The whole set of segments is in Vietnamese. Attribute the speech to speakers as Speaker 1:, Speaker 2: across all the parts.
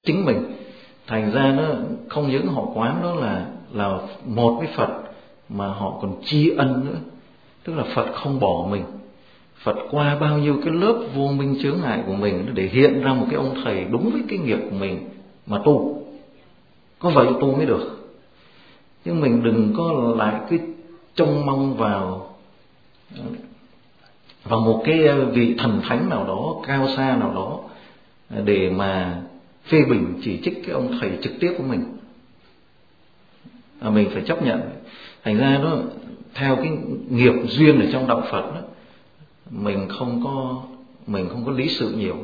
Speaker 1: chính mình. Thành ra nó không những họ quán đó là một với Phật, mà họ còn tri ân nữa. Tức là Phật không bỏ mình. Phật qua bao nhiêu cái lớp vô minh chướng ngại của mình để hiện ra một cái ông thầy đúng với cái nghiệp của mình mà tu. Có vậy tu mới được. chứ mình đừng có lại cứ trông mong vào một cái vị thần thánh nào đó cao xa nào đó để mà phê bình chỉ trích cái ông thầy trực tiếp của mình. Mình phải chấp nhận. Thành ra đó, theo cái nghiệp duyên ở trong đạo Phật đó, mình không có lý sự nhiều.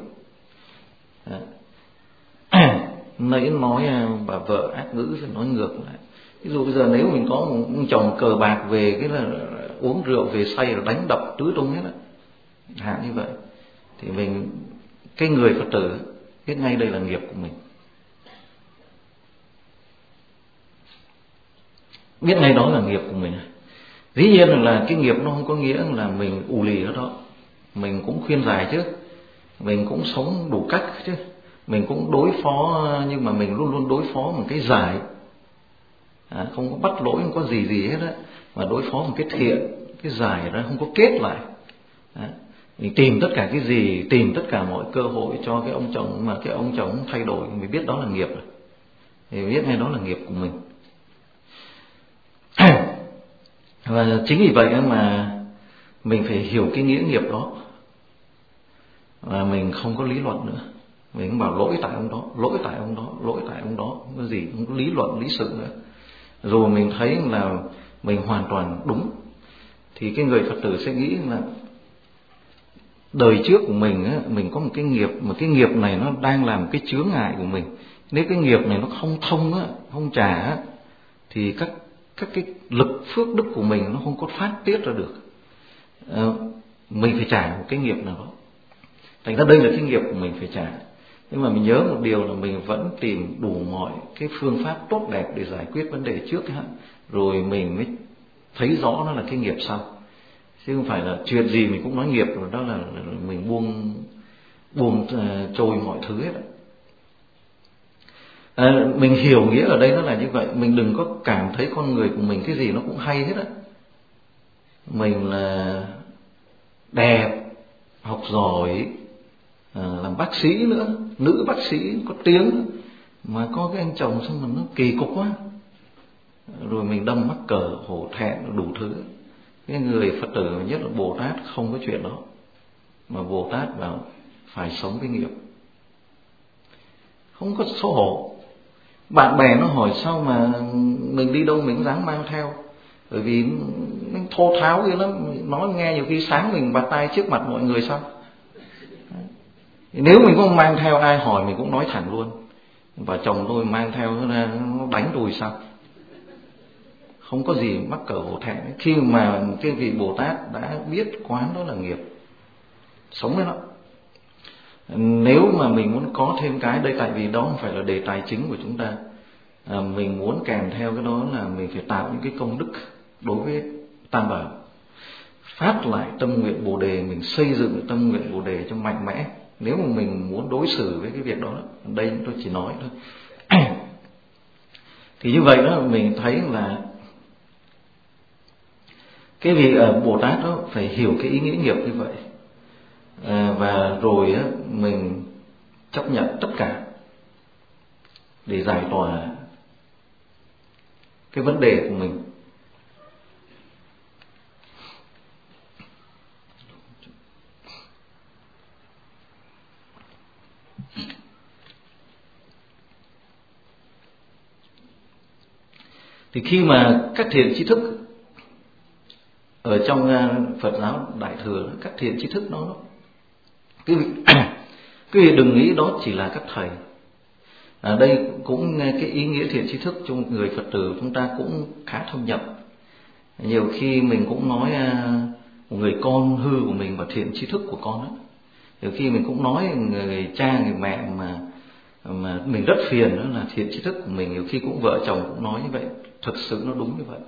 Speaker 1: Nãy nói bà vợ ác ngữ rồi nói ngược lại. Ví dụ bây giờ nếu mình có một chồng cờ bạc về cái là uống rượu về say rồi đánh đập tứ tung hết á, hạn như vậy, thì cái người Phật tử biết ngay đây là nghiệp của mình, biết ngay đó là nghiệp của mình. Dĩ nhiên là cái nghiệp nó không có nghĩa là mình ù lì ở đó. Mình cũng khuyên giải chứ, mình cũng sống đủ cách chứ, mình cũng đối phó, nhưng mà mình luôn luôn đối phó một cái giải, không có bắt lỗi, không có gì hết á, mà đối phó một cái thiện, cái giải ra không có kết lại. Mình tìm tất cả cái gì, tìm tất cả mọi cơ hội cho cái ông chồng, mà cái ông chồng thay đổi, mình biết đó là nghiệp rồi, thì biết ngay đó là nghiệp của mình. Và chính vì vậy mà mình phải hiểu cái nghĩa nghiệp đó, và mình không có lý luận nữa. Mình không bảo lỗi tại ông đó, lỗi tại ông đó, lỗi tại ông đó, không có gì, không có lý luận, lý sự nữa. Rồi mình thấy là mình hoàn toàn đúng, thì cái người Phật tử sẽ nghĩ là đời trước của mình á, mình có một cái nghiệp, mà cái nghiệp này nó đang làm cái chướng ngại của mình. Nếu cái nghiệp này nó không thông á, không trả á, thì các cái lực phước đức của mình nó không có phát tiết ra được. Mình phải trả một cái nghiệp nào đó. Thành ra đây là cái nghiệp của mình phải trả. Nhưng mà mình nhớ một điều là mình vẫn tìm đủ mọi cái phương pháp tốt đẹp để giải quyết vấn đề trước ha, rồi mình mới thấy rõ nó là cái nghiệp sau. Chứ không phải là chuyện gì mình cũng nói nghiệp, rồi đó là mình buông trôi mọi thứ hết. Mình hiểu nghĩa ở đây nó là như vậy. Mình đừng có cảm thấy con người của mình cái gì nó cũng hay hết á. Mình là đẹp, học giỏi, làm bác sĩ nữa, nữ bác sĩ có tiếng, mà có cái anh chồng xong mình nó kỳ cục quá, rồi mình đâm mắc cỡ, hổ thẹn, đủ thứ. Cái người Phật tử nhất là Bồ Tát không có chuyện đó, mà Bồ Tát bảo phải sống với nghiệp, không có xấu hổ. Bạn bè nó hỏi sao mà mình đi đâu mình cũng dám mang theo, bởi vì mình thô tháo kia lắm, nói nghe nhiều khi sáng mình bạt tay trước mặt mọi người sao. Nếu mình không mang theo, ai hỏi mình cũng nói thẳng luôn, và chồng tôi mang theo nó đánh tôi sao. Không có gì mắc cỡ hổ thẹn. Khi mà cái vị Bồ Tát đã biết quán đó là nghiệp, sống với nó. Nếu mà mình muốn có thêm cái đây, tại vì đó không phải là đề tài chính của chúng ta, mình muốn kèm theo cái đó là mình phải tạo những cái công đức đối với Tam Bảo, phát lại tâm nguyện Bồ đề, mình xây dựng tâm nguyện Bồ đề cho mạnh mẽ. Nếu mà mình muốn đối xử với cái việc đó, đây tôi chỉ nói thôi. Thì như vậy đó, mình thấy là cái vị Bồ Tát đó phải hiểu cái ý nghĩa nghiệp như vậy, và rồi á, mình chấp nhận tất cả để giải tỏa cái vấn đề của mình. Thì khi mà các thiện tri thức ở trong Phật giáo Đại thừa, các thiện tri thức nó quý vị đừng nghĩ đó chỉ là các thầy. Đây cũng cái ý nghĩa thiện tri thức trong người Phật tử chúng ta cũng khá thâm nhập. Nhiều khi mình cũng nói một người con hư của mình và thiện tri thức của con đó. Nhiều khi mình cũng nói người cha người mẹ mà mình rất phiền, đó là thiện tri thức của mình. Nhiều khi cũng vợ chồng cũng nói như vậy. Thực sự nó đúng như vậy.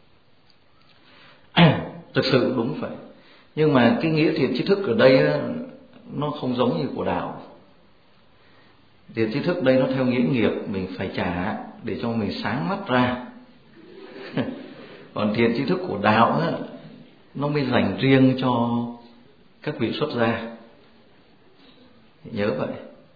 Speaker 1: Thực sự đúng vậy. Nhưng mà cái nghĩa thiện tri thức ở đây nó không giống như của đạo. Thiện tri thức đây nó theo nghĩa nghiệp, mình phải trả để cho mình sáng mắt ra. Còn thiện tri thức của đạo á, nó mới dành riêng cho các vị xuất gia, nhớ vậy.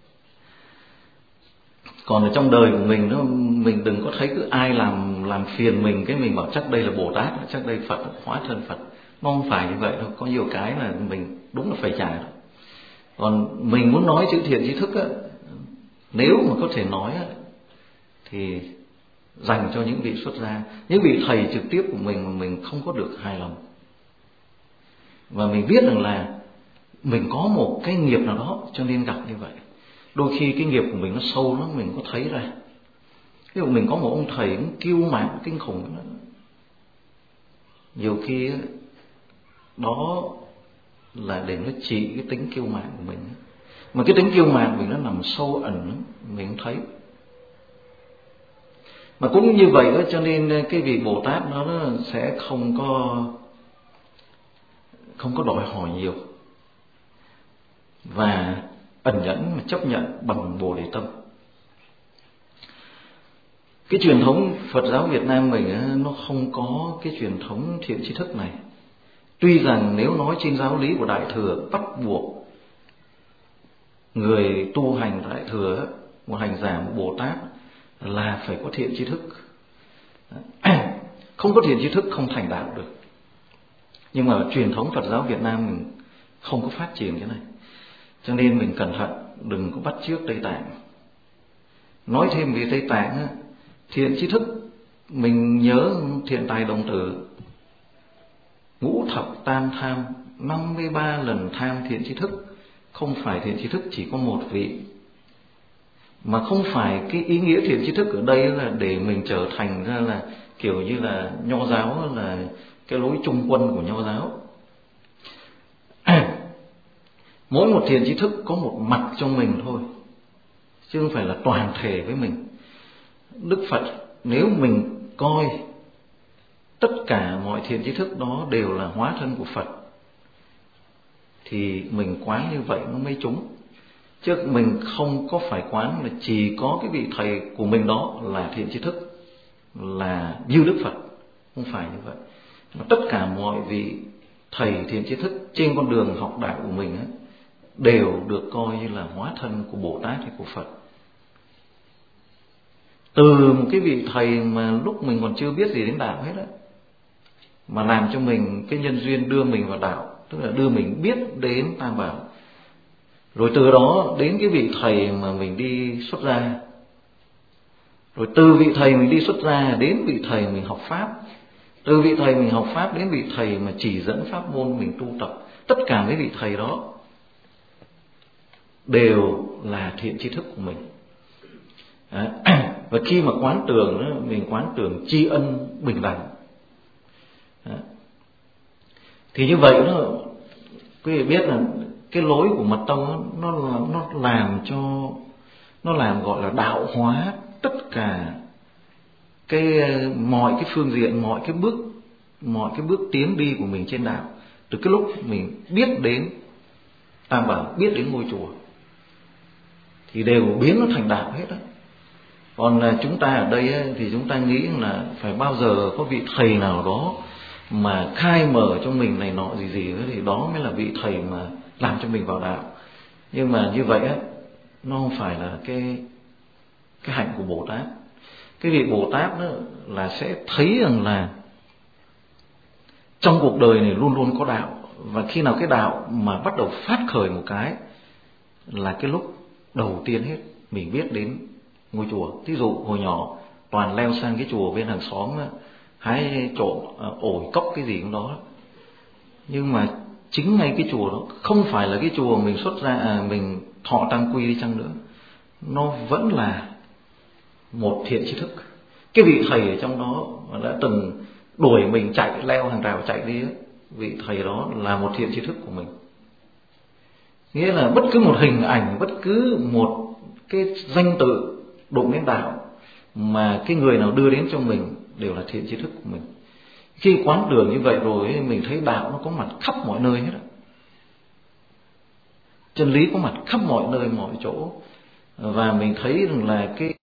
Speaker 1: Còn ở trong đời của mình nó, mình đừng có thấy cứ ai làm phiền mình cái mình bảo chắc đây là Bồ Tát, chắc đây Phật, hóa thân Phật. Nó không phải như vậy đâu. Có nhiều cái là mình đúng là phải trả. Còn mình muốn nói chữ thiện tri thức á, nếu mà có thể nói á, thì dành cho những vị xuất gia, những vị thầy trực tiếp của mình mà mình không có được hài lòng, và mình biết rằng là mình có một cái nghiệp nào đó cho nên gặp như vậy. Đôi khi cái nghiệp của mình nó sâu lắm, mình có thấy ra. Ví dụ mình có một ông thầy cũng kiêu mạn kinh khủng đó. Nhiều khi đó là để nó trị cái tính kiêu mạn của mình. Mà cái tính kiêu mạn của mình nó nằm sâu ẩn, mình không thấy. Mà cũng như vậy đó, cho nên cái vị Bồ Tát nó sẽ không có đòi hỏi nhiều, và ẩn nhẫn mà chấp nhận bằng Bồ Đề tâm. Cái truyền thống Phật giáo Việt Nam mình nó không có cái truyền thống thiện tri thức này. Tuy rằng nếu nói trên giáo lý của Đại Thừa, bắt buộc người tu hành Đại Thừa, một hành giả, một Bồ Tát là phải có thiện tri thức. Không có thiện tri thức không thành đạo được. Nhưng mà truyền thống Phật giáo Việt Nam mình không có phát triển cái này, cho nên mình cẩn thận, đừng có bắt chước Tây Tạng. Nói thêm về Tây Tạng, thiện tri thức mình nhớ Thiện Tài Đồng Tử, ngũ thập tam tham, 53 lần tham thiện tri thức. Không phải thiện tri thức chỉ có một vị, mà không phải cái ý nghĩa thiện tri thức ở đây là để mình trở thành ra là kiểu như là Nho giáo là cái lối trung quân của Nho giáo. Mỗi một thiện tri thức có một mặt trong mình thôi, chứ không phải là toàn thể với mình. Đức Phật nếu mình coi tất cả mọi thiện tri thức đó đều là hóa thân của Phật, thì mình quán như vậy nó mới trúng. Chứ mình không có phải quán là chỉ có cái vị thầy của mình đó là thiện tri thức, là như Đức Phật. Không phải như vậy. Mà tất cả mọi vị thầy thiện tri thức trên con đường học đạo của mình đều được coi như là hóa thân của Bồ Tát hay của Phật. Từ một cái vị thầy mà lúc mình còn chưa biết gì đến đạo hết á, mà làm cho mình cái nhân duyên đưa mình vào đạo, tức là đưa mình biết đến Tam Bảo. Rồi từ đó đến cái vị thầy mà mình đi xuất gia, rồi từ vị thầy mình đi xuất gia đến vị thầy mình học Pháp, từ vị thầy mình học Pháp đến vị thầy mà chỉ dẫn pháp môn mình tu tập. Tất cả mấy vị thầy đó đều là thiện tri thức của mình. Và khi mà quán tưởng đó, mình quán tưởng tri ân bình đẳng. Thì như vậy đó, quý vị biết là cái lối của Mật Tông nó làm gọi là đạo hóa tất cả mọi cái phương diện, mọi cái bước tiến đi của mình trên đạo. Từ cái lúc mình biết đến Tam Bảo, biết đến ngôi chùa, thì đều biến nó thành đạo hết đó. Còn là chúng ta ở đây thì chúng ta nghĩ là phải bao giờ có vị thầy nào đó mà khai mở cho mình này nọ gì thì đó mới là vị thầy mà làm cho mình vào đạo. Nhưng mà như vậy nó không phải là cái hạnh của Bồ Tát. Cái vị Bồ Tát đó là sẽ thấy rằng là trong cuộc đời này luôn luôn có đạo, và khi nào cái đạo mà bắt đầu phát khởi một cái là cái lúc đầu tiên hết mình biết đến ngôi chùa. Ví dụ hồi nhỏ toàn leo sang cái chùa bên hàng xóm hái trộm ổi cốc cái gì cũng đó. Nhưng mà chính ngay cái chùa đó không phải là cái chùa mình xuất ra mình thọ tam quy đi chăng nữa, nó vẫn là một thiện tri thức. Cái vị thầy ở trong đó đã từng đuổi mình chạy, leo hàng rào chạy đi, vị thầy đó là một thiện tri thức của mình. Nghĩa là bất cứ một hình ảnh, bất cứ một cái danh tự đụng đến đạo mà cái người nào đưa đến cho mình đều là thiện tri thức của mình. Khi quán tưởng như vậy rồi mình thấy đạo nó có mặt khắp mọi nơi hết. Chân lý có mặt khắp mọi nơi mọi chỗ. và mình thấy rằng là cái